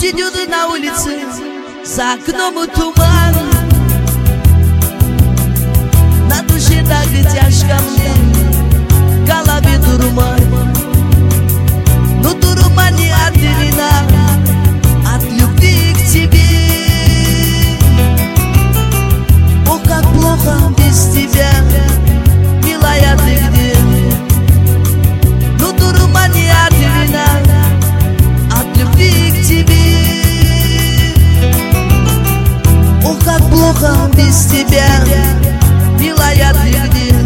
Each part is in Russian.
Дождь идет на улице, за окном туман. На душе так и тяжко мне, в голове дурман. Но дурман не от вина, от любви к тебе. Ох, как плохо без тебя, милая, ты где? Но дурман не от вина, от любви к тебе. Ох, как плохо без тебя, милая, ты где?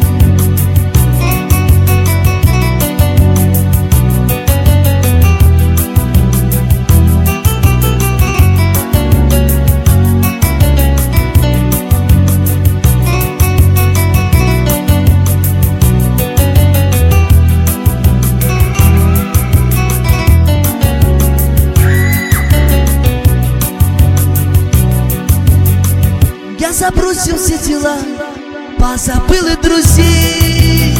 Я забросил все дела, позабыл и друзей.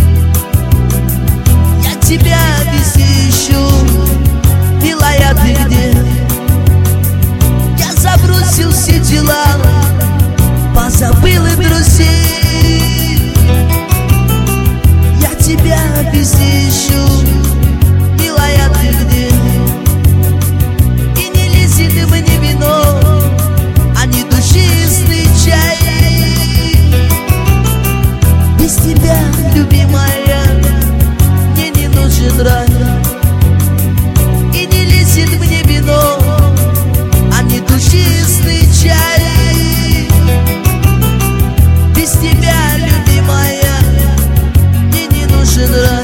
Я тебя везде ищу, милая, ты где? Я забросил все дела, позабыл и друзей. Я тебя везде ищу, милая, ты где? И не лезет мне вино, а не душистый чай. Без тебя, любимая, мне не нужен рай. И не лезет мне вино, а не душистый чай. Без тебя, любимая, мне не нужен рай.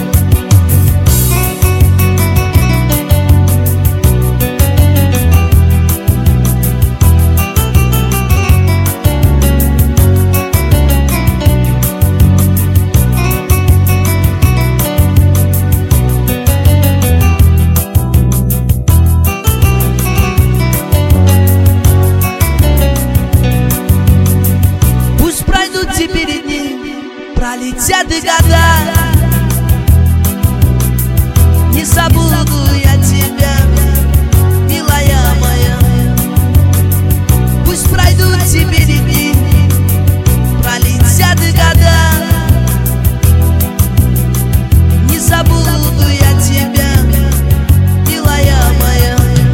Теперь дни, пролетят и года, не забуду я тебя, милая моя. Пусть пройдут теперь дни, пролетят и года, не забуду я тебя, милая моя.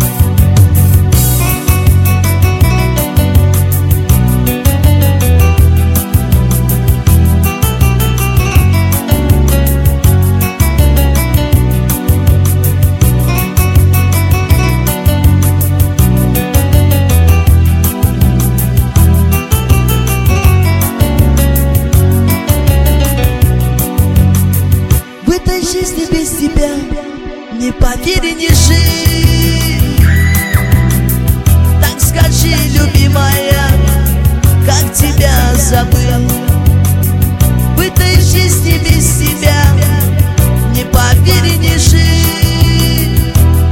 Жизни без тебя, не поверь, не жить. Так скажи, любимая, как тебя забыл. В этой жизни без тебя, не поверь, не жить.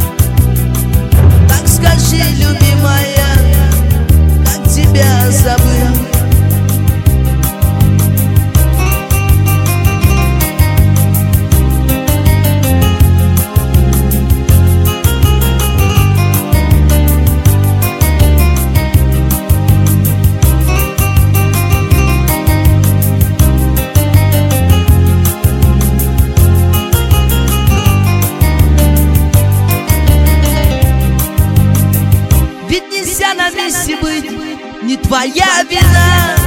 Так скажи, любимая, как тебя забыл. Ведь нельзя на месте быть, не твоя вина.